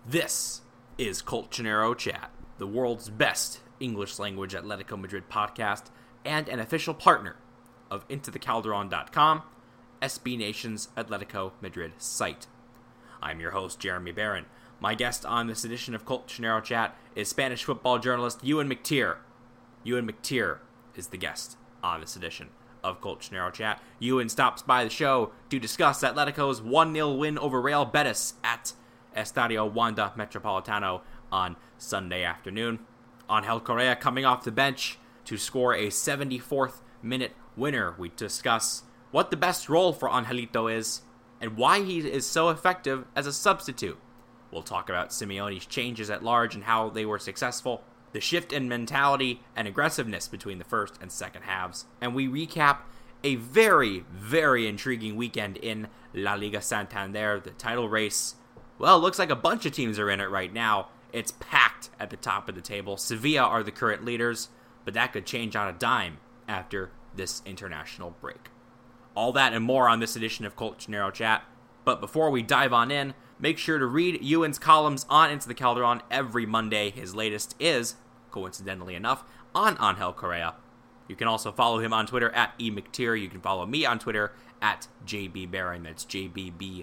This is Colchonero Chat, the world's best English language Atletico Madrid podcast and an official partner of IntoTheCalderon.com, SB Nation's Atletico Madrid site. I'm your host, Jeremy Barron. My guest on this edition of Colchonero Chat is Spanish football journalist Ewan McTear. Ewan McTear is the guest on this edition of Colchonero Chat. Ewan stops by the show to discuss Atletico's 1-0 win over Real Betis at Estadio Wanda Metropolitano on Sunday afternoon. Angel Correa coming off the bench to score a 74th minute winner. We discuss what the best role for Angelito is and why he is so effective as a substitute. We'll talk about Simeone's changes at large and how they were successful, the shift in mentality and aggressiveness between the first and second halves, and we recap a very, very intriguing weekend in La Liga Santander, the title race. Well, it looks like a bunch of teams are in it right now. It's packed at the top of the table. Sevilla are the current leaders, but that could change on a dime after this international break. All that and more on this edition of Colchonero Chat. But before we dive on in, make sure to read Ewan's columns on Into the Calderon every Monday. His latest is, coincidentally enough, on Angel Correa. You can also follow him on Twitter at eMcTear. You can follow me on Twitter at JBBarron. That's JBBEREN.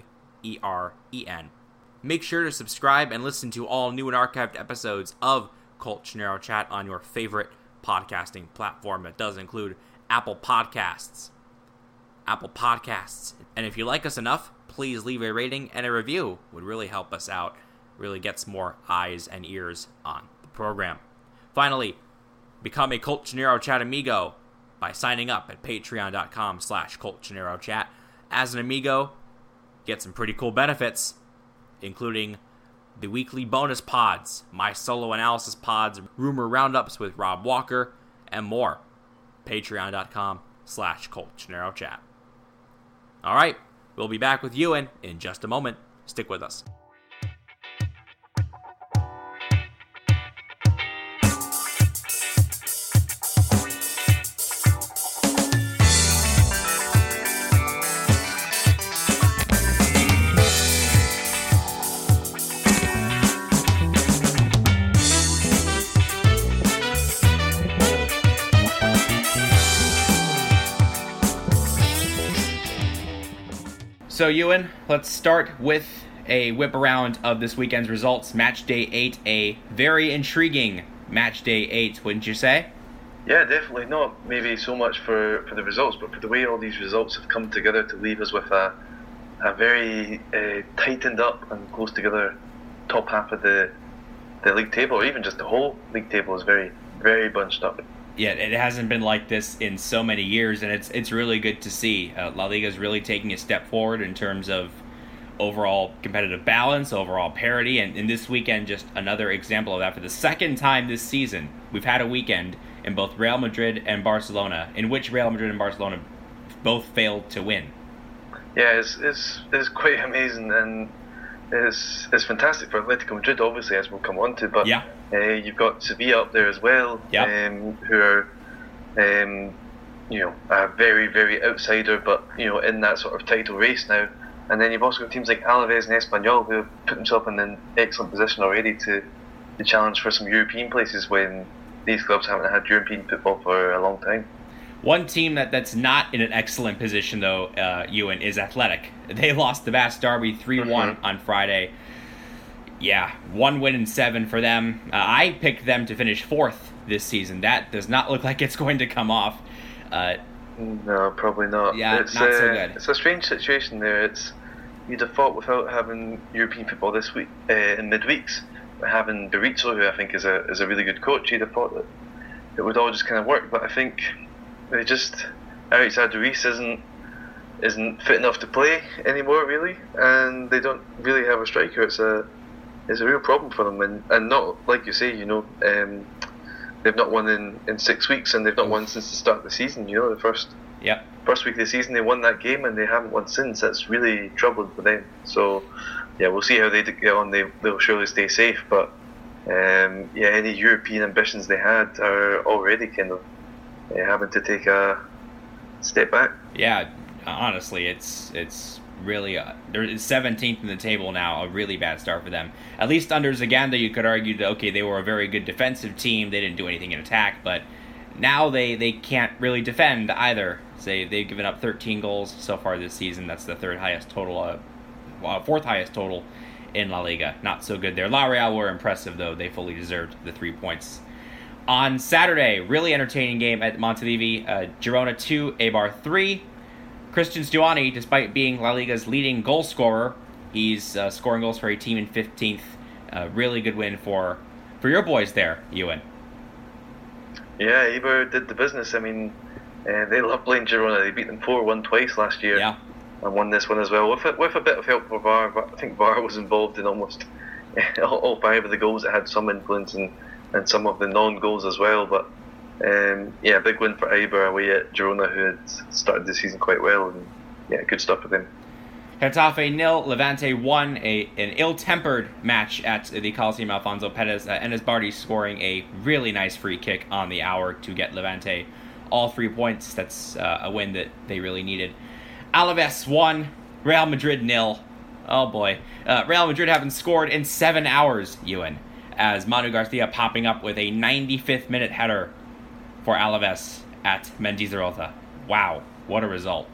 Make sure to subscribe and listen to all new and archived episodes of Colchonero Chat on your favorite podcasting platform. That does include Apple Podcasts. And if you like us enough, please leave a rating and a review. Would really help us out. Really gets more eyes and ears on the program. Finally, become a Colchonero Chat amigo by signing up at patreon.com/ColchoneroChat. As an amigo, get some pretty cool benefits, including the weekly bonus pods, my solo analysis pods, rumor roundups with Rob Walker, and more. Patreon.com/ColchoneroChat. All right, we'll be back with Ewan in just a moment. Stick with us. So, Ewan, let's start with a whip around of this weekend's results. Match Day 8, a very intriguing Match Day 8, wouldn't you say? Yeah, definitely. Not maybe so much for the results, but for the way all these results have come together to leave us with a very tightened up and close together top half of the league table, or even just the whole league table is very, very bunched up. Yeah, it hasn't been like this in so many years, and it's really good to see. La Liga is really taking a step forward in terms of overall competitive balance, overall parity, and in this weekend, just another example of that. For the second time this season, we've had a weekend in both Real Madrid and Barcelona, in which Real Madrid and Barcelona both failed to win. Yeah, it's quite amazing, and it's fantastic for Atletico Madrid, obviously, as we'll come on to, but yeah. You've got Sevilla up there as well, who are, a very, very outsider, but, in that sort of title race now. And then you've also got teams like Alaves and Espanyol who have put themselves in an excellent position already to challenge for some European places when these clubs haven't had European football for a long time. One team that's not in an excellent position, though, Ewan, is Athletic. They lost the Basque Derby 3-1 on Friday. Yeah, 1 win and 7 for them. I picked them to finish 4th this season. That does not look like it's going to come off. No, probably not. Yeah, it's not so good. It's a strange situation there. You'd have thought without having European football this week in midweeks, having Berizzo, who I think is a really good coach, you'd have thought that it would all just kind of work. But I think they just Eric Ruiz isn't fit enough to play anymore, really, and they don't really have a striker. It's a real problem for them, and not like you say, they've not won in 6 weeks, and they've not won since the start of the season. The first week of the season they won that game, and they haven't won since. That's really troubling for them. So yeah, we'll see how they get on. They'll surely stay safe, but any European ambitions they had are already kind of having to take a step back. Yeah, honestly, it's really, they're 17th in the table now, a really bad start for them. At least under Zaganda, you could argue that, okay, they were a very good defensive team, they didn't do anything in attack, but now they can't really defend either. They've given up 13 goals so far this season. That's the fourth highest total in La Liga. Not so good there. La Real were impressive, though. They fully deserved the 3 points. On Saturday, really entertaining game at Montilivi. Girona 2, Eibar 3. Christian Stuani, despite being La Liga's leading goal scorer, he's scoring goals for a team in 15th. Really good win for your boys there, Ewan. Yeah, Eibar did the business. I mean, they love playing Girona. They beat them 4-1 twice last year. Yeah. And won this one as well, with a bit of help for VAR. But I think VAR was involved in almost all 5 of the goals. It had some influence and some of the non-goals as well. But big win for Eibar away at Girona, who had started the season quite well. And yeah, good stuff for them. Getafe 0, Levante 1, an ill-tempered match at the Coliseum Alfonso Perez. Enes Bardi scoring a really nice free kick on the hour to get Levante all 3 points. That's a win that they really needed. Alaves 1, Real Madrid 0. Oh boy. Real Madrid haven't scored in 7 hours, Ewan, as Manu Garcia popping up with a 95th minute header for Alaves at Mendizorroza. Wow, what a result.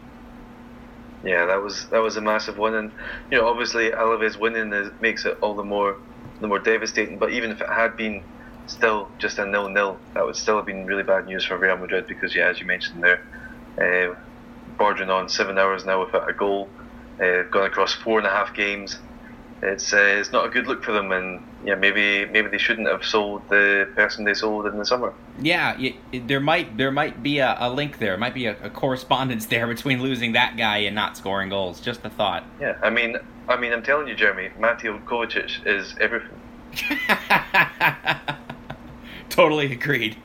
Yeah, that was a massive one, and obviously Alaves winning makes it all the more devastating. But even if it had been still just a 0-0, that would still have been really bad news for Real Madrid, because as you mentioned there, bordering on 7 hours now without a goal, gone across 4.5 games. It's not a good look for them, and maybe they shouldn't have sold the person they sold in the summer. Yeah, there might be a link there. Might be a correspondence there between losing that guy and not scoring goals. Just a thought. Yeah, I mean, I'm telling you, Jeremy, Mateo Kovacic is everything. Totally agreed.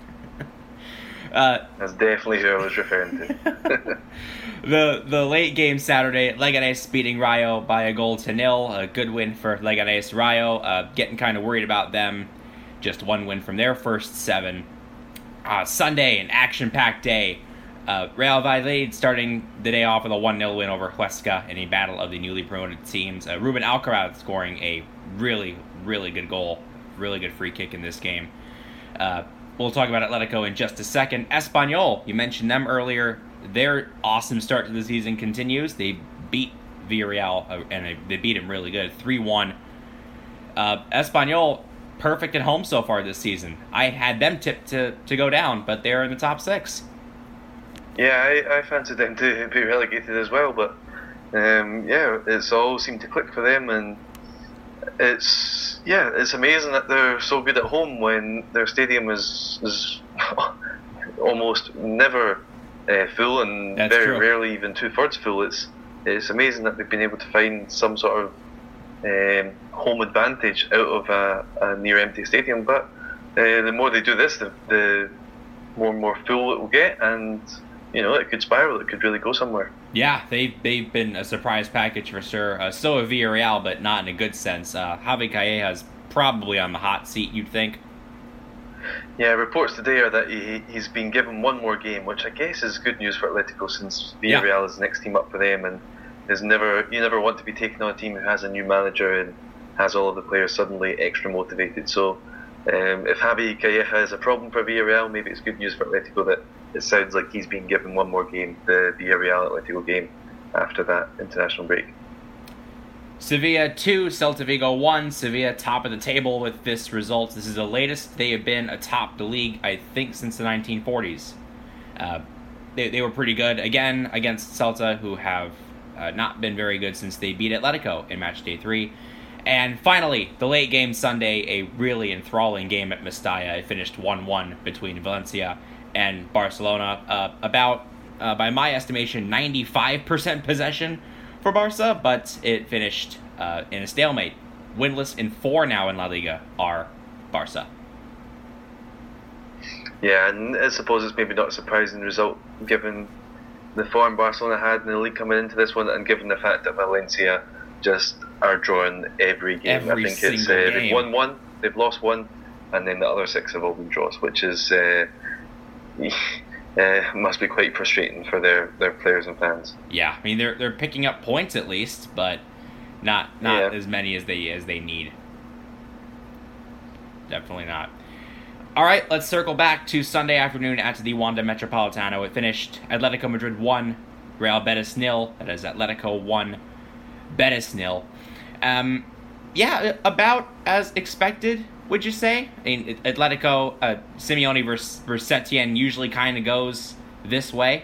That's definitely who I was referring to. The late game Saturday, Leganés beating Rayo by a goal to 0. A good win for Leganés. Rayo getting kind of worried about them. Just one win from their first 7. Sunday, an action-packed day. Real Valladolid starting the day off with a 1-0 win over Huesca in a battle of the newly promoted teams. Ruben Alcaraz scoring a really, really good goal. Really good free kick in this game. We'll talk about Atletico in just a second. Espanyol, you mentioned them earlier. Their awesome start to the season continues. They beat Villarreal, and they beat him really good, 3-1. Espanyol, perfect at home so far this season. I had them tipped to go down, but they're in the top 6. Yeah, I fancied them to be relegated as well, but it's all seemed to click for them, and it's amazing that they're so good at home when their stadium is almost never full, and That's very true. rarely even 2/3 full. It's amazing that they've been able to find some sort of home advantage out of a near empty stadium. But the more they do this, the more and more full it will get, and it could spiral. It could really go somewhere. Yeah, they've been a surprise package for sure. So have Villarreal, but not in a good sense. Javi Calleja's probably on the hot seat, you'd think. Yeah, reports today are that he's been given one more game, which I guess is good news for Atletico, since Villarreal is the next team up for them, and you never want to be taking on a team who has a new manager and has all of the players suddenly extra motivated. So if Javi Calleja is a problem for Villarreal, maybe it's good news for Atletico that it sounds like he's been given one more game, the Villarreal Atletico game, after that international break. Sevilla 2, Celta Vigo 1. Sevilla top of the table with this result. This is the latest they have been atop the league, I think, since the 1940s. They were pretty good, again, against Celta, who have not been very good since they beat Atletico in match day 3. And finally, the late game Sunday, a really enthralling game at Mestalla. It finished 1-1 between Valencia and Barcelona. By my estimation, 95% possession for Barca, but it finished in a stalemate. Winless in 4 now in La Liga are Barca. Yeah, and I suppose it's maybe not a surprising result given the form Barcelona had in the league coming into this one, and given the fact that Valencia just are drawing every game. I think it's they've won 1, they've lost 1, and then the other 6 have all been draws, which is must be quite frustrating for their players and fans. Yeah, I mean they're picking up points at least, but not as many as they need. Definitely not. All right, let's circle back to Sunday afternoon at the Wanda Metropolitano. It finished Atletico Madrid 1, Real Betis 0. That is Atletico 1, Betis 0. Yeah, about as expected, would you say? I mean, Atletico, Simeone versus Setien usually kind of goes this way.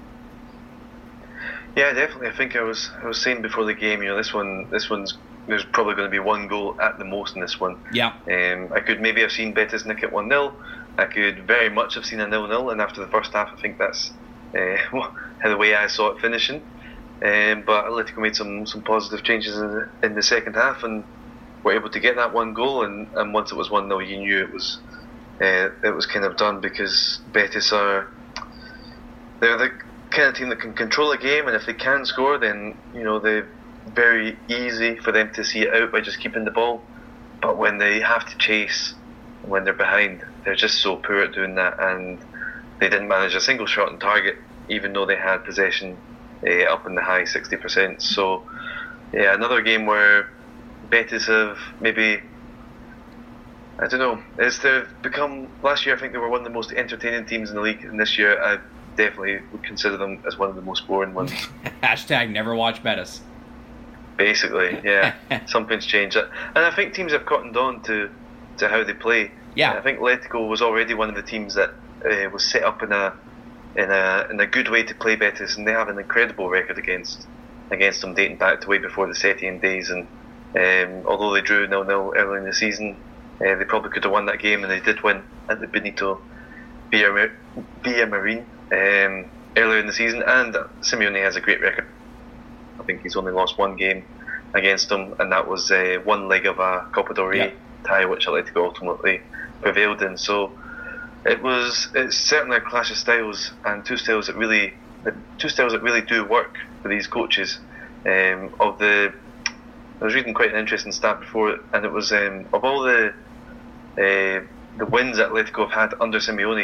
Yeah, definitely. I think I was saying before the game, this one's there's probably going to be one goal at the most in this one. Yeah. I could maybe have seen Betis nick it 1-0. I could very much have seen a 0-0, and after the first half, I think that's the way I saw it finishing. But Atletico made some positive changes in the second half and were able to get that one goal. And once it was 1-0, you knew it was kind of done, because Betis they're the kind of team that can control a game, and if they can score, then they're very easy for them to see it out by just keeping the ball. But when they have to chase, when they're behind, they're just so poor at doing that, and they didn't manage a single shot on target, even though they had possession up in the high 60%. So yeah, another game where Betis have maybe, I don't know, they've become, last year I think they were one of the most entertaining teams in the league, and this year I definitely would consider them as one of the most boring ones. Hashtag never watch Betis. Basically, yeah. Something's changed. And I think teams have cottoned on to how they play. Yeah. I think Atletico was already one of the teams that was set up in a good way to play Betis, and they have an incredible record against them dating back to way before the Setien days. And although they drew 0-0 early in the season, they probably could have won that game, and they did win at the Benito Villamarín earlier in the season. And Simeone has a great record. I think he's only lost one game against them, and that was one leg of a Copa del Rey tie, which Atletico ultimately prevailed in. So it's certainly a clash of styles, and two styles that really do work for these coaches. I was reading quite an interesting stat before, and it was of all the wins that Atletico have had under Simeone,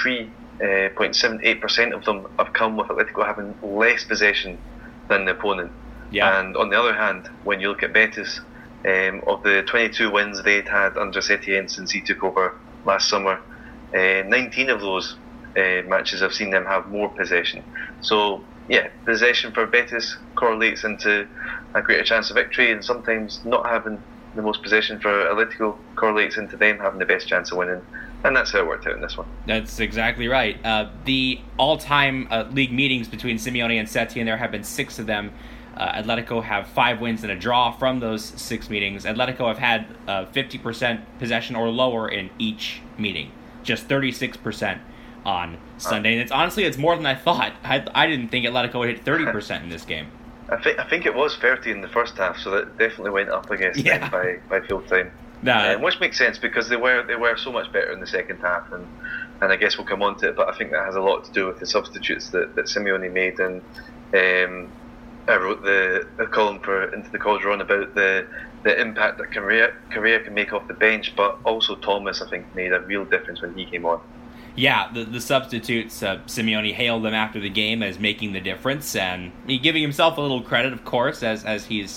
53.78% of them have come with Atletico having less possession than the opponent. Yeah. And on the other hand, when you look at Betis, of the 22 wins they'd had under Setien since he took over last summer, 19 of those matches have seen them have more possession. So yeah, possession for Betis correlates into a greater chance of victory, and sometimes not having the most possession for Atletico correlates into them having the best chance of winning. And that's how it worked out in this one. That's exactly right. The all-time league meetings between Simeone and Setien, there have been 6 of them. Atletico have 5 wins and a draw from those 6 meetings. Atletico have had 50% possession or lower in each meeting. Just 36% on Sunday. And it's more than I thought. I didn't think Atletico would hit 30% in this game. I think it was 30 in the first half, so that definitely went up against them by full time. Which makes sense, because they were so much better in the second half, and I guess we'll come on to it, but I think that has a lot to do with the substitutes that Simeone made. And I wrote the column for Into the Calderon about the impact that Correa can make off the bench, but also Thomas, I think, made a real difference when he came on. Yeah, the substitutes, Simeone hailed them after the game as making the difference, and giving himself a little credit, of course, as he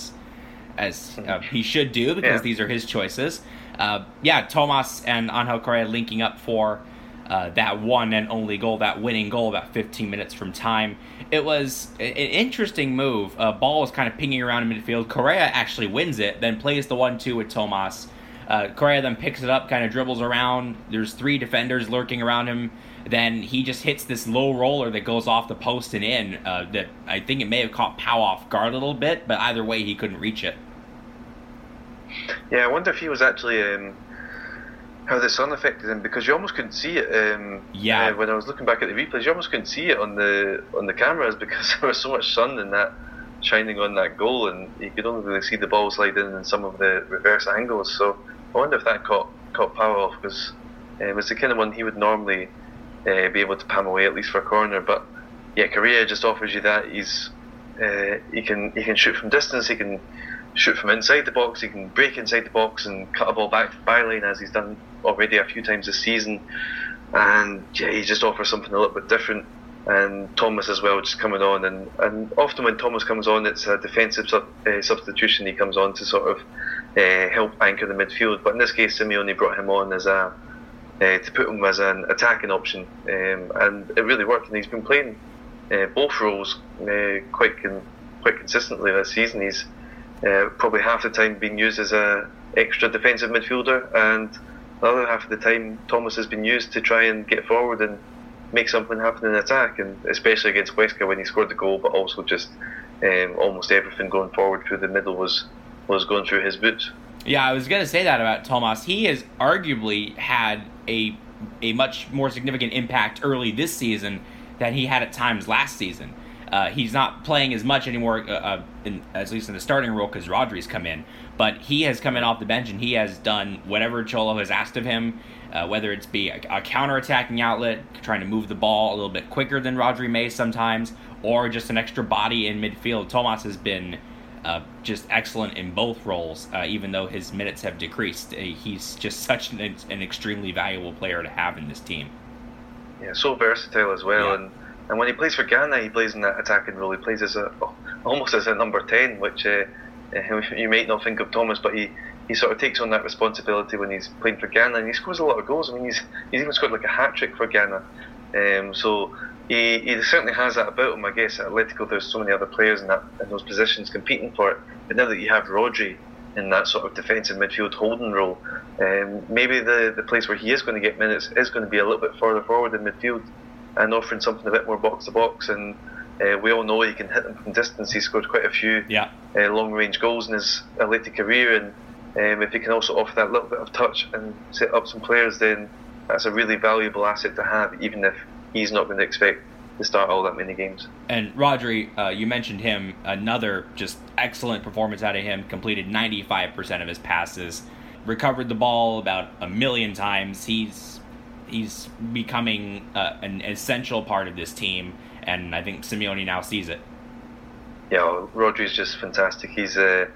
should do, because these are his choices. Thomas and Angel Correa linking up for that one and only goal, that winning goal, about 15 minutes from time. It was an interesting move. Ball was kind of pinging around in midfield. Correa actually wins it, then plays the 1-2 with Thomas. Correa then picks it up, kind of dribbles around. There's 3 defenders lurking around him. Then he just hits this low roller that goes off the post and in. That I think it may have caught Pau off guard a little bit, but either way, he couldn't reach it. Yeah, I wonder if he was actually how the sun affected him, because you almost couldn't see it. When I was looking back at the replays, you almost couldn't see it on the cameras, because there was so much sun and that shining on that goal, and you could only really see the ball slide in some of the reverse angles. So I wonder if that caught Pau off, because it was the kind of one he would normally be able to palm away, at least for a corner. But yeah, Correa just offers you that. He can shoot from distance. He can shoot from inside the box. He can break inside the box and cut a ball back to the byline, as he's done already a few times this season. And yeah, he just offers something a little bit different. And Thomas as well, just coming on, and often when Thomas comes on, it's a defensive substitution. He comes on to sort of help anchor the midfield. But in this case, Simeone brought him on as to put him as an attacking option, and it really worked. And he's been playing both roles quite consistently this season. He's probably half the time being used as a extra defensive midfielder, and the other half of the time Thomas has been used to try and get forward and make something happen in attack, and especially against Huesca when he scored the goal, but also just almost everything going forward through the middle was going through his boots. Yeah, I was going to say that about Thomas. He has arguably had a much more significant impact early this season than he had at times last season. He's not playing as much anymore, at least in the starting role, because Rodri's come in. But he has come in off the bench, and he has done whatever Cholo has asked of him, whether it's be a counter-attacking outlet, trying to move the ball a little bit quicker than Rodri may sometimes, or just an extra body in midfield. Thomas has been just excellent in both roles, even though his minutes have decreased. He's just such an extremely valuable player to have in this team. Yeah, so versatile as well. Yeah. And when he plays for Ghana, he plays in that attacking role. He plays almost as a number 10, which you might not think of Thomas, but he sort of takes on that responsibility when he's playing for Ghana, and he scores a lot of goals. I mean, he's even scored like a hat-trick for Ghana. So he certainly has that about him. I guess at Atletico there's so many other players in those positions competing for it. But now that you have Rodri in that sort of defensive midfield holding role, maybe the place where he is going to get minutes is going to be a little bit further forward in midfield and offering something a bit more box to box. And we all know he can hit them from distance. He scored quite a few long range goals in his Athletic career, and if he can also offer that little bit of touch and set up some players, then that's a really valuable asset to have, even if he's not going to expect to start all that many games. And Rodri, you mentioned him, another just excellent performance out of him, completed 95% of his passes, recovered the ball about 1 million times. He's becoming an essential part of this team, and I think Simeone now sees it. Yeah, Rodri's just fantastic. He's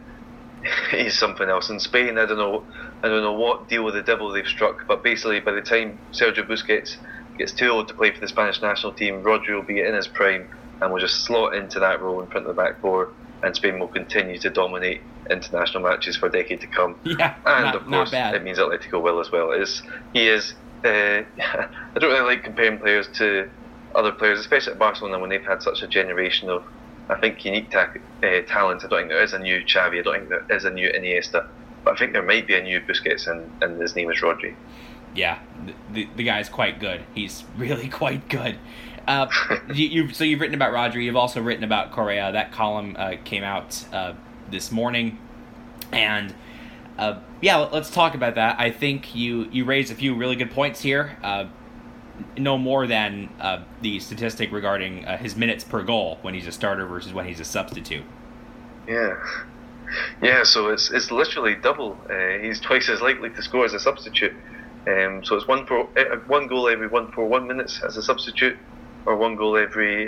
something else. In Spain, I don't know what deal with the devil they've struck, but basically by the time Sergio Busquets gets too old to play for the Spanish national team, Rodri will be in his prime and will just slot into that role in front of the back four, and Spain will continue to dominate international matches for a decade to come. Yeah, and of course it means Atletico will as well. I don't really like comparing players to other players, especially at Barcelona, when they've had such a generation of, I think, unique talent. I don't think there is a new Xavi, I don't think there is a new Iniesta, but I think there might be a new Busquets, and his name is Rodri. Yeah, the guy's quite good. He's really quite good. You've written about Rodri. You've also written about Correa. That column came out this morning, and let's talk about that. I think you raised a few really good points here. No more than the statistic regarding his minutes per goal when he's a starter versus when he's a substitute. Yeah. So it's literally double. He's twice as likely to score as a substitute. So it's one goal every 141 minutes as a substitute, or one goal every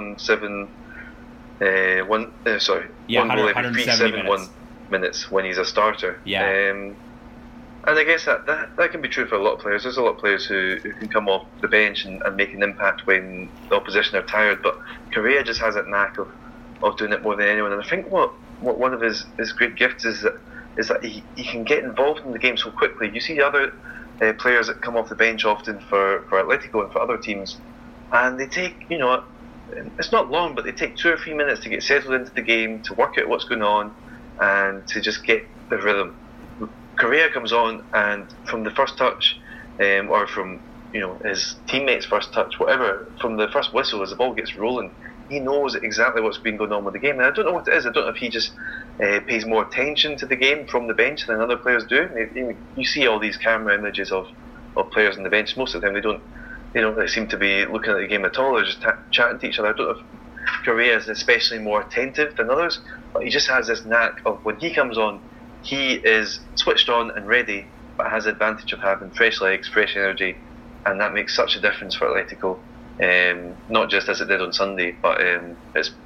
371 minutes when he's a starter. Yeah. And I guess that can be true for a lot of players. There's a lot of players who can come off the bench and make an impact when the opposition are tired, but Correa just has that knack of doing it more than anyone. And I think what one of his great gifts is that he can get involved in the game so quickly. You see other players that come off the bench often for Atletico and for other teams, and they take, it's not long, but they take 2 or 3 minutes to get settled into the game, to work out what's going on, and to just get the rhythm. Correa comes on, and from the first touch, or from his teammates' first touch, whatever, from the first whistle as the ball gets rolling, he knows exactly what's been going on with the game. And I don't know what it is. I don't know if he just pays more attention to the game from the bench than other players do. You see all these camera images of players on the bench. Most of the time, they don't really seem to be looking at the game at all. They're just chatting to each other. I don't know if Correa is especially more attentive than others, but he just has this knack of, when he comes on, he is switched on and ready, but has the advantage of having fresh legs, fresh energy, and that makes such a difference for Atletico. Not just as it did on Sunday, but it's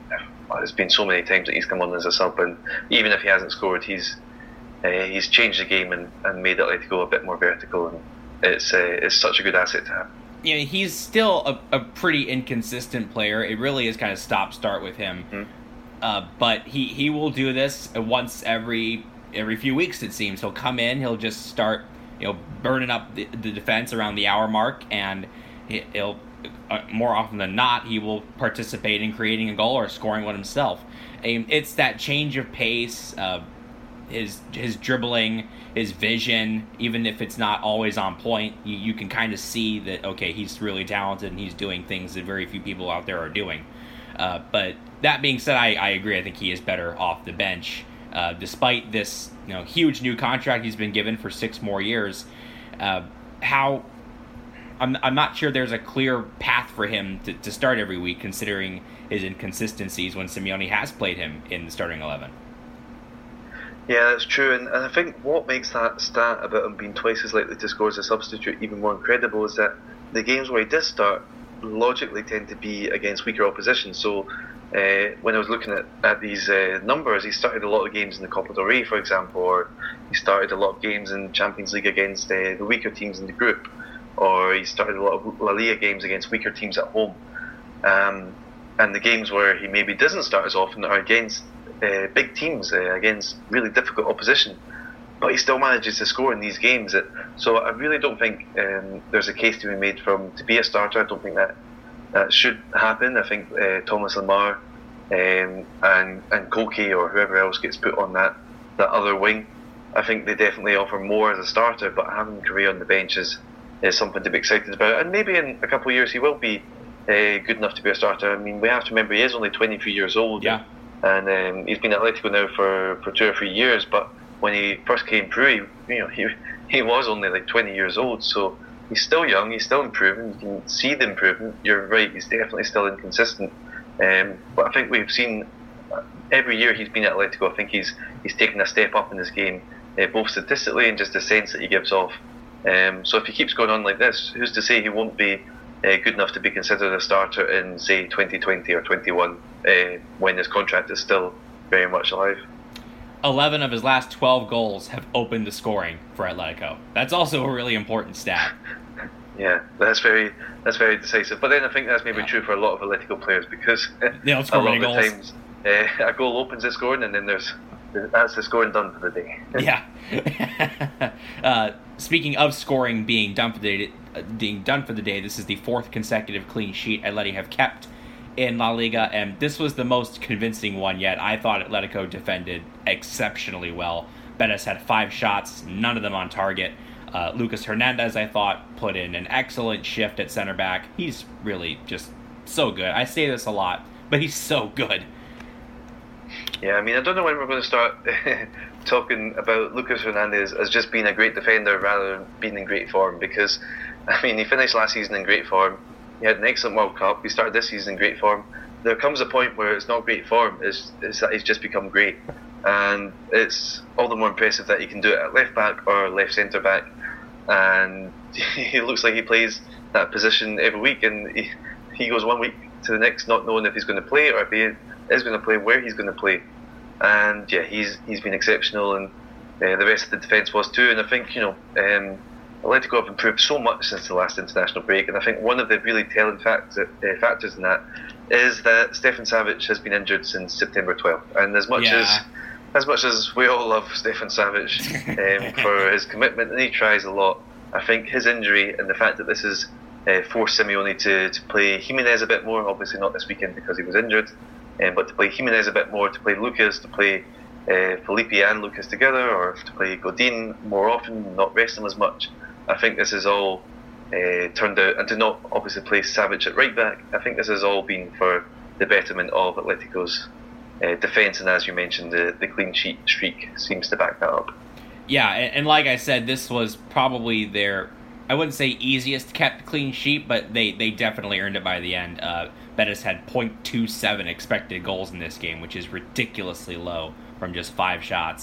there's been so many times that he's come on as a sub, and even if he hasn't scored, he's changed the game and made Atletico a bit more vertical, and it's such a good asset to have. Yeah, he's still a pretty inconsistent player. It really is kind of stop-start with him. Mm-hmm. But he will do this once every few weeks, it seems. He'll come in, he'll just start burning up the defense around the hour mark, and he'll more often than not, he will participate in creating a goal or scoring one himself. It's that change of pace, his dribbling, his vision, even if it's not always on point, you can kind of see that, okay, he's really talented and he's doing things that very few people out there are doing. But that being said, I agree. I think he is better off the bench. Despite this huge new contract he's been given for 6 more years, I'm not sure there's a clear path for him to start every week, considering his inconsistencies when Simeone has played him in the starting 11. Yeah, that's true, and I think what makes that stat about him being twice as likely to score as a substitute even more incredible is that the games where he does start logically tend to be against weaker opposition. So when I was looking at these numbers, he started a lot of games in the Copa del Rey, for example, or he started a lot of games in Champions League against the weaker teams in the group, or he started a lot of La Liga games against weaker teams at home. And the games where he maybe doesn't start as often are against big teams, against really difficult opposition, but he still manages to score in these games. So I really don't think there's a case to be made to be a starter. I don't think that should happen. I think Thomas Lemar and Koke or whoever else gets put on that other wing, I think they definitely offer more as a starter, but having Correa on the bench is something to be excited about, and maybe in a couple of years he will be good enough to be a starter. I mean, we have to remember he is only 23 years old. Yeah. And he's been at Atletico now for 2 or 3 years, but when he first came through, he was only like 20 years old, so he's still young, he's still improving, you can see the improvement. You're right, he's definitely still inconsistent, but I think we've seen every year he's been at Atletico, I think he's taken a step up in his game, both statistically and just the sense that he gives off. So if he keeps going on like this, who's to say he won't be good enough to be considered a starter in, say, 2020 or 21, when his contract is still very much alive. 11 of his last 12 goals have opened the scoring for Atletico. That's also a really important stat. Yeah, that's very decisive. But then I think that's maybe true for a lot of Atletico players, because they don't score many goals. A lot of the times a goal opens the scoring, and then that's the scoring done for the day. Yeah. Speaking of scoring being done for the day, this is the 4th consecutive clean sheet Atleti have kept in La Liga, and this was the most convincing one yet. I thought Atletico defended exceptionally well. Betis had 5 shots, none of them on target. Lucas Hernandez, I thought, put in an excellent shift at center back. He's really just so good. I say this a lot, but he's so good. Yeah, I mean, I don't know when we're going to start talking about Lucas Hernandez as just being a great defender rather than being in great form, because, I mean, he finished last season in great form. He had an excellent World Cup. He started this season in great form. There comes a point where it's not great form, it's that he's just become great. And it's all the more impressive that he can do it at left back or left centre back. And he looks like he plays that position every week, and he goes one week to the next not knowing if he's going to play or if he is going to play, where he's going to play. And yeah, he's been exceptional, and the rest of the defence was too. And I think Atletico have improved so much since the last international break, and I think one of the really telling factors in that is that Stefan Savic has been injured since September 12th. And as much as we all love Stefan Savic for his commitment, and he tries a lot, I think his injury and the fact that this has forced Simeone to play Jimenez a bit more, obviously not this weekend because he was injured, but to play Jimenez a bit more, to play Lucas, to play Felipe and Lucas together, or to play Godin more often, not rest him as much. I think this has all turned out, and to not obviously play Savic at right back, I think this has all been for the betterment of Atletico's defence, and as you mentioned, the clean sheet streak seems to back that up. Yeah, and like I said, this was probably their, I wouldn't say easiest kept clean sheet, but they definitely earned it by the end. Betis had 0.27 expected goals in this game, which is ridiculously low from just 5 shots.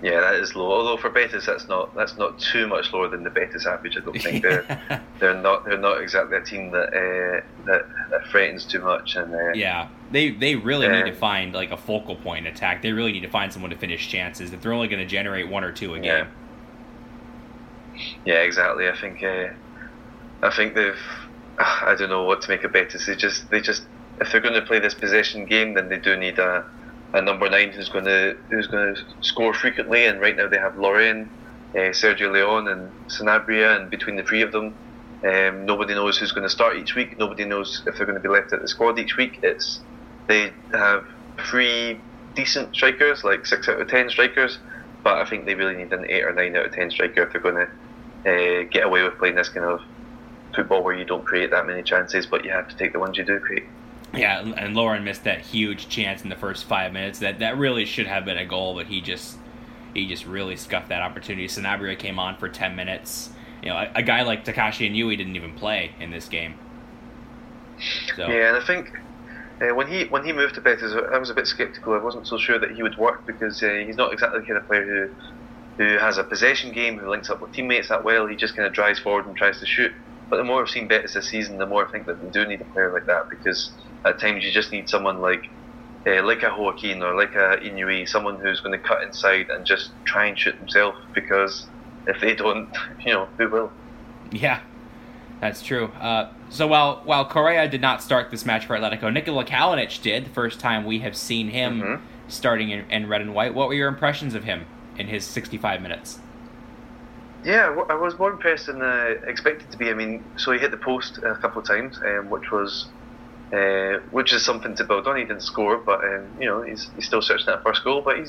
Yeah, that is low. Although for Betis, that's not too much lower than the Betis average. I don't think they're not exactly a team that threatens too much. And yeah, they really need to find like a focal point in attack. They really need to find someone to finish chances. If they're only going to generate one or two a game. Yeah, exactly. I think they've. I don't know what to make of Betis. They just if they're going to play this possession game, then they do need a number 9 who's going to score frequently. And right now they have Lorraine, Sergio Leon, and Sanabria, and between the three of them, nobody knows who's going to start each week. Nobody knows if they're going to be left at the squad each week. They have 3 decent strikers, like 6 out of 10 strikers, but I think they really need an 8 or 9 out of 10 striker if they're going to get away with playing this kind of football where you don't create that many chances, but you have to take the ones you do create. Yeah, and Lauren missed that huge chance in the first 5 minutes. That really should have been a goal, but he just really scuffed that opportunity. Sanabria came on for 10 minutes. You know, a guy like Takashi Inui didn't even play in this game. So. Yeah, and I think when he moved to Betis, I was a bit sceptical. I wasn't so sure that he would work because he's not exactly the kind of player who has a possession game, who links up with teammates that well. He just kind of drives forward and tries to shoot. But the more I've seen Betis this season, the more I think that they do need a player like that, because at times you just need someone like a Joaquin or like a Inui, someone who's going to cut inside and just try and shoot himself, because if they don't, who will? Yeah, that's true. So while Correa did not start this match for Atletico, Nikola Kalinic did, the first time we have seen him starting in red and white. What were your impressions of him in his 65 minutes? Yeah, I was more impressed than expected to be. I mean, so he hit the post a couple of times, which is something to build on. He didn't score, but he's still searching that first goal. But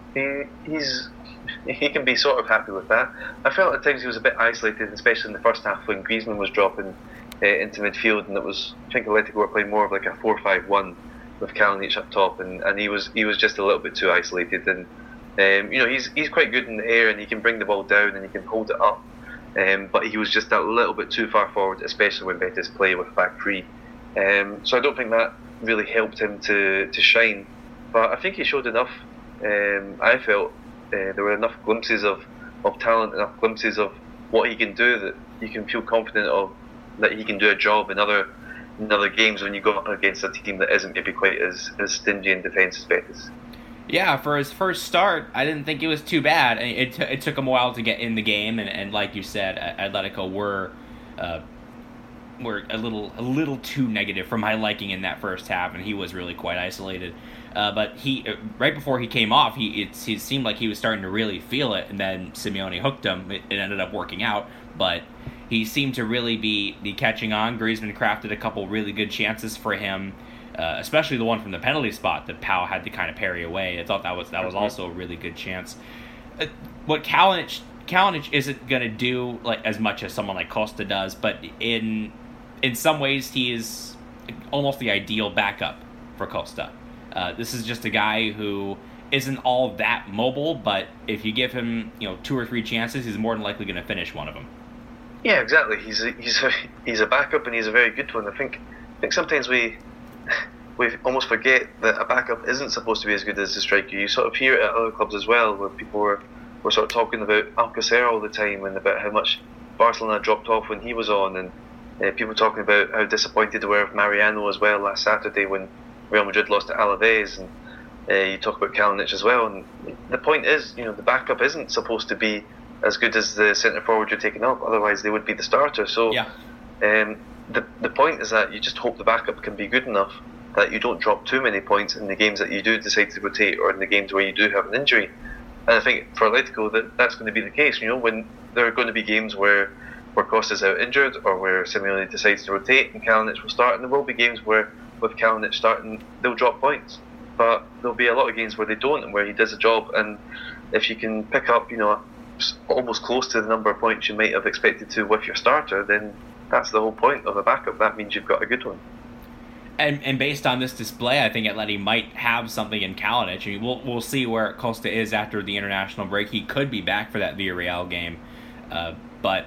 he can be sort of happy with that. I felt at times he was a bit isolated, especially in the first half when Griezmann was dropping into midfield, and I think Atletico were playing more of like a 4-5-1 with Kalinic up top, and he was just a little bit too isolated. And he's quite good in the air, and he can bring the ball down and he can hold it up. But he was just a little bit too far forward, especially when Betis play with back three. So I don't think that really helped him to shine. But I think he showed enough. I felt there were enough glimpses of talent, enough glimpses of what he can do, that you can feel confident of that he can do a job in other games when you go up against a team that isn't maybe quite as stingy in defence as Betis. Yeah, for his first start, I didn't think it was too bad. It took him a while to get in the game, and like you said, Atletico were a little too negative for my liking in that first half, and he was really quite isolated. But he right before he came off, it seemed like he was starting to really feel it, and then Simeone hooked him. It ended up working out, but he seemed to really be catching on. Griezmann crafted a couple really good chances for him. Especially the one from the penalty spot that Pau had to kind of parry away. I thought that was also a really good chance. What Kalinic isn't going to do like as much as someone like Costa does, but in some ways he is almost the ideal backup for Costa. This is just a guy who isn't all that mobile, but if you give him 2 or 3 chances, he's more than likely going to finish one of them. Yeah, exactly. He's a backup, and he's a very good one. I think sometimes we almost forget that a backup isn't supposed to be as good as a striker. You sort of hear it at other clubs as well, where people were sort of talking about Alcacer all the time, and about how much Barcelona dropped off when he was on, and people talking about how disappointed they were with Mariano as well last Saturday when Real Madrid lost to Alaves, and you talk about Kalinic as well. And the point is, the backup isn't supposed to be as good as the centre forward you're taking up, otherwise they would be the starter. So yeah. The point is that you just hope the backup can be good enough that you don't drop too many points in the games that you do decide to rotate, or in the games where you do have an injury. And I think for Atletico that's going to be the case. When there are going to be games where Costa's out injured, or where Simeone decides to rotate and Kalinic will start, and there will be games where with Kalinic starting they'll drop points. But there'll be a lot of games where they don't, and where he does a job. And if you can pick up almost close to the number of points you might have expected to with your starter, then that's the whole point of a backup. That means you've got a good one. And based on this display, I think Atleti might have something in Kalinic. I mean, we'll see where Costa is after the international break. He could be back for that Villarreal game, but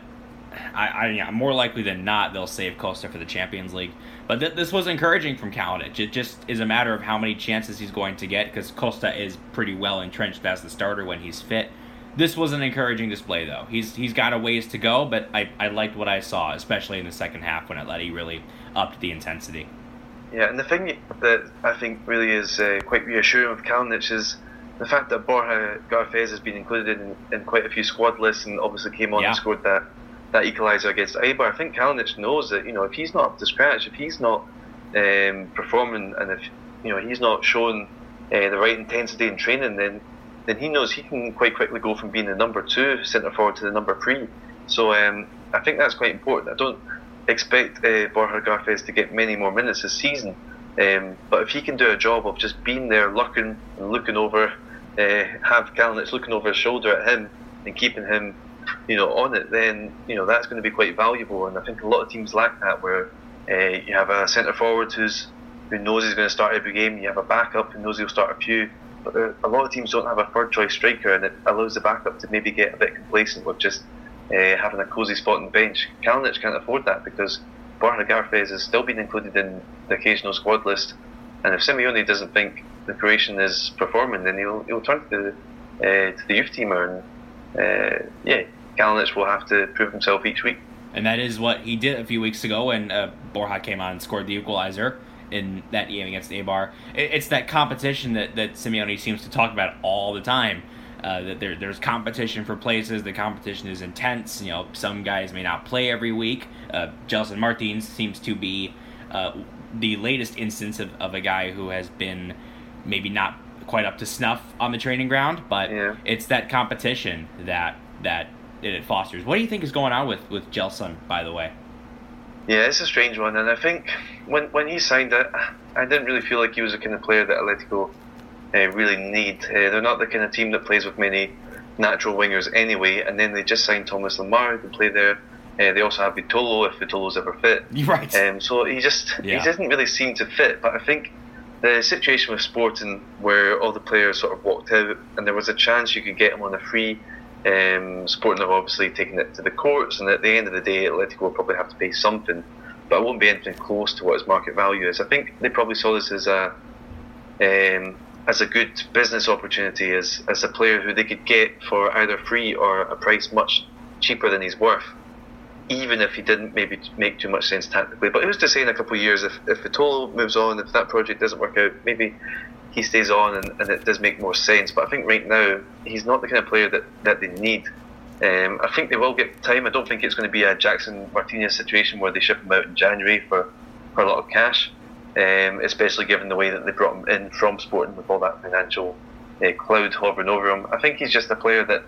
more likely than not they'll save Costa for the Champions League. But this was encouraging from Kalinic. It just is a matter of how many chances he's going to get, because Costa is pretty well entrenched as the starter when he's fit. This was an encouraging display, though. He's got a ways to go, but I liked what I saw, especially in the second half when Atleti really upped the intensity. Yeah, and the thing that I think really is quite reassuring with Kalinic is the fact that Borja Garcés has been included in quite a few squad lists and obviously came on and scored that equaliser against Eibar. I think Kalinic knows that, if he's not up to scratch, if he's not performing, and if he's not showing the right intensity in training, then he knows he can quite quickly go from being the number 2 centre forward to the number 3. So I think that's quite important. I don't expect Borja Garcés to get many more minutes this season, but if he can do a job of just being there, looking over, have Kalinic looking over his shoulder at him and keeping him on it, then that's going to be quite valuable. And I think a lot of teams lack that, where you have a centre forward who knows he's going to start every game, you have a backup who knows he'll start a few, but a lot of teams don't have a third choice striker, and it allows the backup to maybe get a bit complacent with just having a cosy spot on the bench. Kalinic can't afford that, because Borja Garcés has still been included in the occasional squad list, and if Simeone doesn't think the Croatian is performing, then he'll turn to the youth team, and Kalinic will have to prove himself each week. And that is what he did a few weeks ago when Borja came on and scored the equalizer in that game against Eibar. It's that competition that Simeone seems to talk about all the time. That there's competition for places. The competition is intense. Some guys may not play every week. Gelson Martins seems to be the latest instance of a guy who has been maybe not quite up to snuff on the training ground, but it's that competition that it fosters. What do you think is going on with Gelson, by the way? Yeah, it's a strange one, and I think when he signed it, I didn't really feel like he was the kind of player that Atletico really need. They're not the kind of team that plays with many natural wingers anyway, and then they just signed Thomas Lemar to play there. They also have Vitolo, if Vitolo's ever fit. Right. So he doesn't really seem to fit, but I think the situation with Sporting, where all the players sort of walked out and there was a chance you could get him on a free, Sporting have obviously taken it to the courts, and at the end of the day Atletico will probably have to pay something, but it won't be anything close to what his market value is. I think they probably saw this as a good business opportunity, as a player who they could get for either free or a price much cheaper than he's worth, even if he didn't maybe make too much sense tactically. But who's to say in a couple of years, if Vitolo moves on, if that project doesn't work out, maybe he stays on and it does make more sense. But I think right now he's not the kind of player that they need. I think they will get time. I don't think it's going to be a Jackson Martinez situation where they ship him out in January for a lot of cash, especially given the way that they brought him in from Sporting with all that financial cloud hovering over him. I think he's just a player that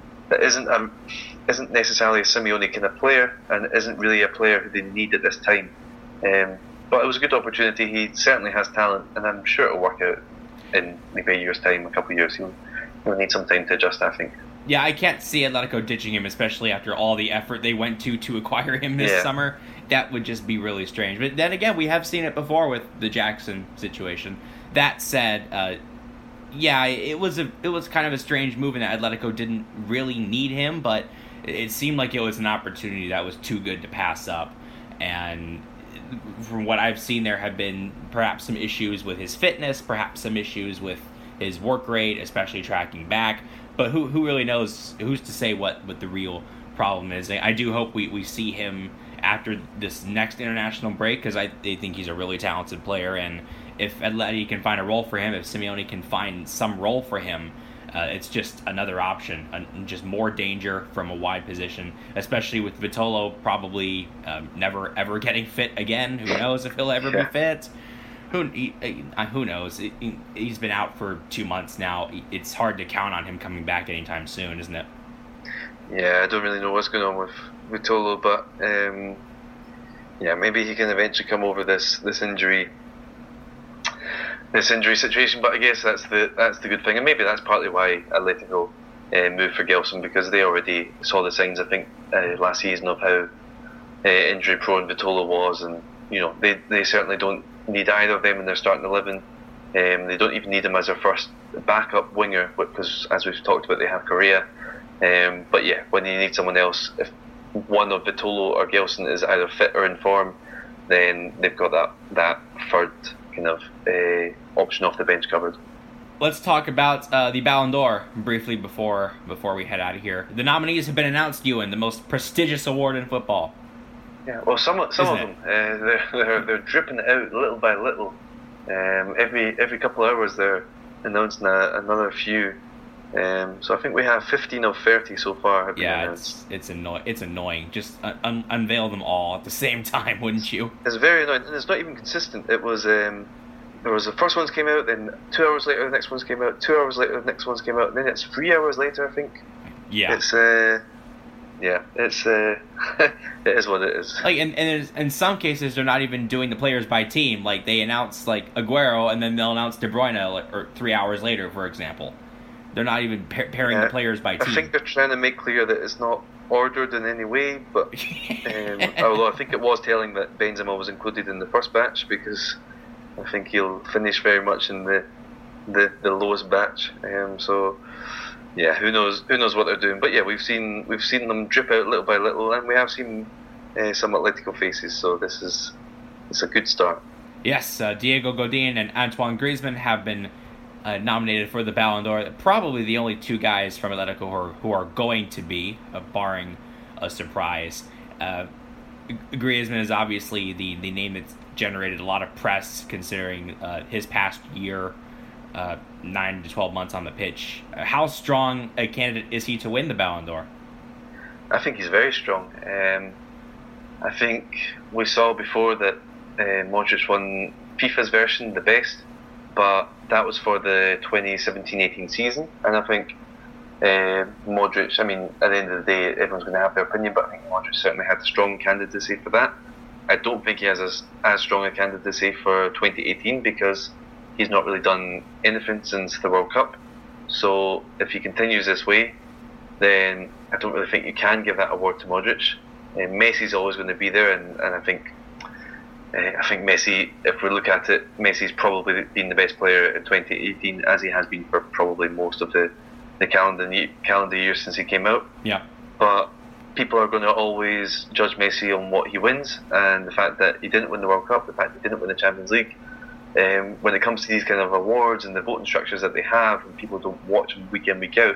isn't necessarily a Simeone kind of player, and isn't really a player who they need at this time. But it was a good opportunity. He certainly has talent, and I'm sure it'll work out in maybe a year's time, a couple of years. He'll need some time to adjust, I think. Yeah, I can't see Atletico ditching him, especially after all the effort they went to acquire him this summer. That would just be really strange. But then again, we have seen it before with the Jackson situation. That said, it was kind of a strange move, and Atletico didn't really need him, but it seemed like it was an opportunity that was too good to pass up. And from what I've seen, there have been perhaps some issues with his fitness, perhaps some issues with his work rate, especially tracking back. But who really knows? Who's to say what the real problem is? I do hope we see him after this next international break, because I think he's a really talented player, and if Atleti can find a role for him, if Simeone can find some role for him, it's just another option, just more danger from a wide position, especially with Vitolo probably never ever getting fit again. Who knows if he'll ever be fit? Who knows? He's been out for 2 months now. It's hard to count on him coming back anytime soon, isn't it? Yeah, I don't really know what's going on with Vitolo, but maybe he can eventually come over this injury situation. But I guess that's the good thing, and maybe that's partly why Atletico moved for Gelson, because they already saw the signs, I think, last season of how injury prone Vitolo was, and they certainly don't need either of them in their starting 11. They don't even need him as their first backup winger, because as we've talked about, they have Correa. But yeah, when you need someone else, if one of Vitolo or Gelson is either fit or in form, then they've got that third kind of option off the bench covered. Let's talk about the Ballon d'Or briefly before we head out of here. The nominees have been announced, Ewan, the most prestigious award in football. Yeah, well, some of them they're dripping it out little by little. Every couple of hours they're announcing another few. So I think we have 15 of 30 so far have been announced. It's annoying. Just unveil them all at the same time, wouldn't you? It's very annoying, and it's not even consistent. It was there was the first ones came out, then 2 hours later the next ones came out, 2 hours later the next ones came out, and then it's 3 hours later, I think. Yeah. It's it is what it is. Like, and in some cases they're not even doing the players by team. Like, they announce like Aguero, and then they'll announce De Bruyne or 3 hours later, for example. They're not even pairing the players by team. I think they're trying to make clear that it's not ordered in any way, but although I think it was telling that Benzema was included in the first batch, because I think he'll finish very much in the lowest batch. So yeah, who knows what they're doing? But yeah, we've seen them drip out little by little, and we have seen some Atletico faces. So it's a good start. Yes, Diego Godin and Antoine Griezmann have been nominated for the Ballon d'Or. Probably the only two guys from Atletico who are going to be, barring a surprise. Griezmann is obviously the name that's generated a lot of press, considering his past year, 9 to 12 months on the pitch. How strong a candidate is he to win the Ballon d'Or? I think he's very strong. I think we saw before that Modric won FIFA's version, the best, but that was for the 2017-18 season, and I think Modric, I mean, at the end of the day, everyone's going to have their opinion, but I think Modric certainly had a strong candidacy for that. I don't think he has as strong a candidacy for 2018, because he's not really done anything since the World Cup. So if he continues this way, then I don't really think you can give that award to Modric. Messi's always going to be there, and I think Messi, if we look at it, Messi's probably been the best player in 2018, as he has been for probably most of the calendar year since he came out. Yeah. But people are going to always judge Messi on what he wins, and the fact that he didn't win the World Cup, the fact that he didn't win the Champions League. When it comes to these kind of awards and the voting structures that they have, and people don't watch them week in, week out,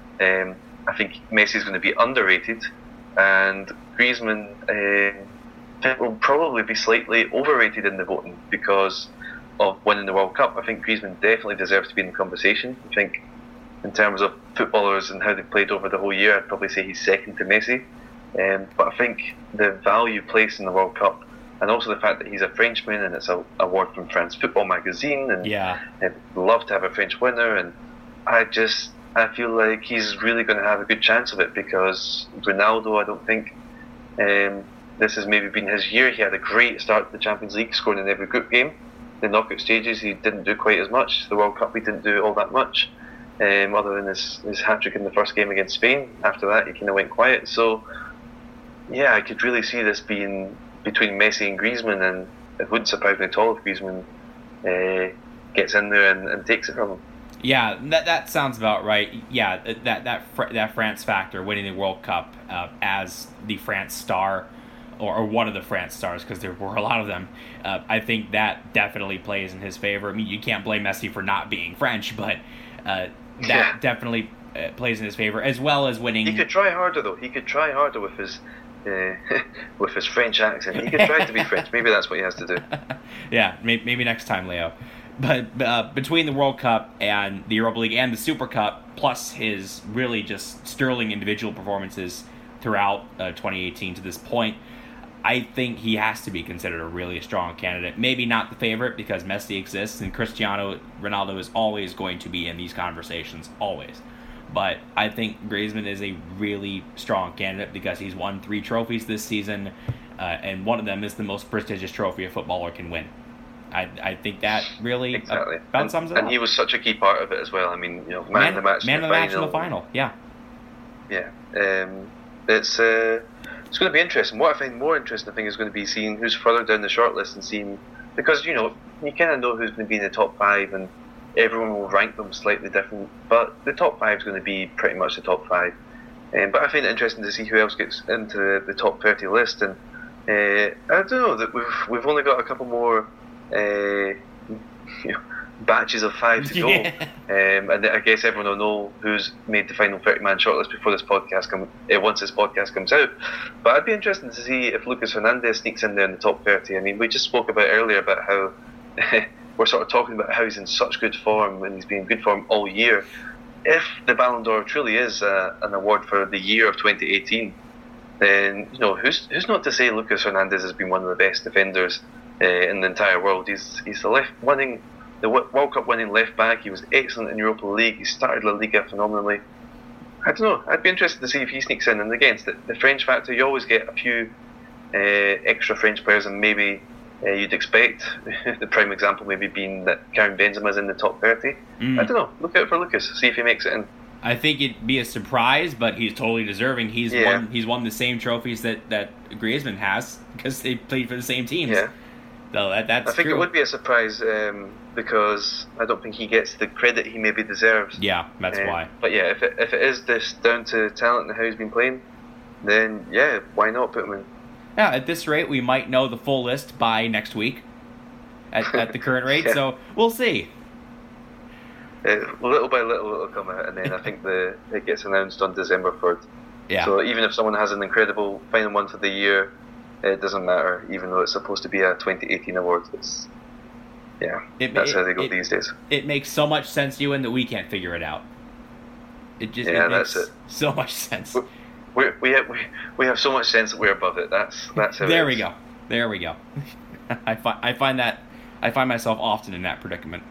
I think Messi's going to be underrated, and Griezmann will probably be slightly overrated in the voting because of winning the World Cup. I think Griezmann definitely deserves to be in the conversation. I think in terms of footballers and how they played over the whole year, I'd probably say he's second to Messi. But I think the value placed in the World Cup, and also the fact that he's a Frenchman and it's an award from France Football Magazine, and I'd love to have a French winner, and I feel like he's really going to have a good chance of it, because Ronaldo, I don't think this has maybe been his year. He had a great start to the Champions League, scoring in every group game. The knockout stages he didn't do quite as much. The World Cup he didn't do all that much, other than his hat-trick in the first game against Spain. After that he kind of went quiet. So yeah, I could really see this being between Messi and Griezmann, and it wouldn't surprise me at all if Griezmann gets in there and takes it from him. Yeah, that sounds about right. Yeah, that France factor, winning the World Cup as the France star, or one of the France stars, because there were a lot of them. I think that definitely plays in his favor. I mean, you can't blame Messi for not being French, but that definitely plays in his favor, as well as winning. He could try harder, though. He could try harder with his French accent. He could try to be French. Maybe that's what he has to do. Yeah, maybe next time, Leo. But between the World Cup and the Europa League and the Super Cup, plus his really just sterling individual performances throughout 2018 to this point, I think he has to be considered a really strong candidate. Maybe not the favorite, because Messi exists and Cristiano Ronaldo is always going to be in these conversations, always. But I think Griezmann is a really strong candidate because he's won 3 trophies this season, and one of them is the most prestigious trophy a footballer can win. I think that really about sums it up. And he was such a key part of it as well. I mean, man of the match in the final. Yeah. Yeah. It's going to be interesting. What I find more interesting, I think, is going to be seeing who's further down the shortlist, and seeing, because you kind of know who's going to be in the top 5, and everyone will rank them slightly different. But the top 5 is going to be pretty much the top 5. But I find it interesting to see who else gets into the top 30 list, and I don't know that we've only got a couple more batches of 5 to go, and I guess everyone will know who's made the final 30-man shortlist before this podcast once this podcast comes out. But I'd be interested to see if Lucas Hernandez sneaks in there in the top 30. I mean, we just spoke about earlier about how we're sort of talking about how he's in such good form, and he's been in good form all year. If the Ballon d'Or truly is an award for the year of 2018, then who's not to say Lucas Hernandez has been one of the best defenders in the entire world. He's the World Cup winning left back. He was excellent in Europa League. He started La Liga phenomenally. I don't know. I'd be interested to see if he sneaks in. And again, the French factor. You always get a few extra French players, and maybe you'd expect the prime example maybe being that Karim Benzema's in the top 30. I don't know. Look out for Lucas. See if he makes it in. I think it'd be a surprise, but he's totally deserving. He's won the same trophies that Griezmann has because they played for the same teams. Yeah. So that's I think true. It would be a surprise because I don't think he gets the credit he maybe deserves. Yeah, that's why. But yeah, if it is this down to talent and how he's been playing, then yeah, why not put him in? Yeah, at this rate, we might know the full list by next week. At the current rate, so we'll see. Little by little, it'll come out, and then I think it gets announced on December 3rd. Yeah. So even if someone has an incredible final one for the year, it doesn't matter, even though it's supposed to be a 2018 award. That's how they go these days. It makes so much sense, Ewan, that we can't figure it out. It makes so much sense. We have so much sense that we're above it. That's how. There we go. I find myself often in that predicament.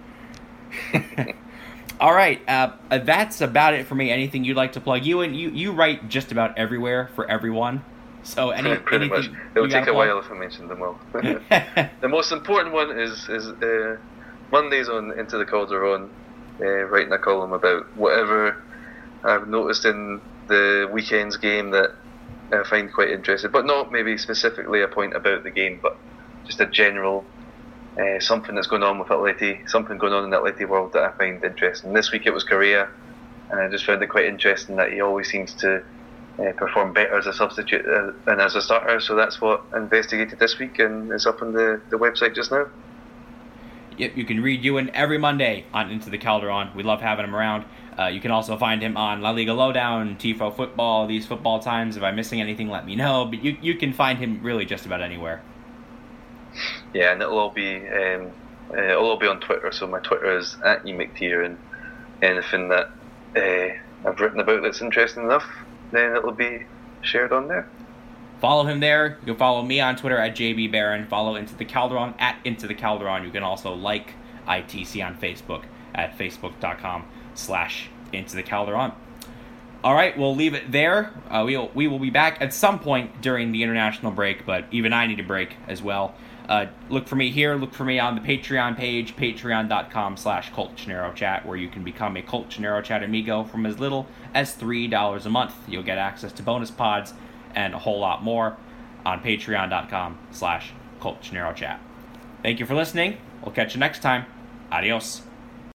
All right, that's about it for me. Anything you'd like to plug? You write just about everywhere for everyone. So pretty much. It'll take a while if I mention them all. The most important one is Mondays on Into the Calderon, writing a column about whatever I've noticed in the weekend's game that I find quite interesting, but not maybe specifically a point about the game, but just a general something that's going on with Atleti, something going on in the Atleti world that I find interesting. This week it was Correa, and I just found it quite interesting that he always seems to perform better as a substitute than as a starter. So that's what I investigated this week, and it's up on the website just now. Yep, you can read Ewan every Monday on Into the Calderon. We love having him around. You can also find him on La Liga Lowdown, Tifo Football, These Football Times. If I'm missing anything, let me know. But you can find him really just about anywhere. Yeah, and it'll all be on Twitter. So my Twitter is @emctier, and anything that I've written about that's interesting enough, then it'll be shared on there. Follow him there. You can follow me on Twitter @JBBaron. Follow Into the Calderon @Into the Calderon. You can also like ITC on Facebook at facebook.com/Into the Calderon. All right, we'll leave it there. We will be back at some point during the international break, but even I need a break as well. Look for me here. Look for me on the Patreon page, patreon.com/CultGennaroChat, where you can become a Cult Gennaro Chat amigo from as little as $3 a month. You'll get access to bonus pods and a whole lot more on patreon.com/CultGennaroChat. Thank you for listening. We'll catch you next time. Adios.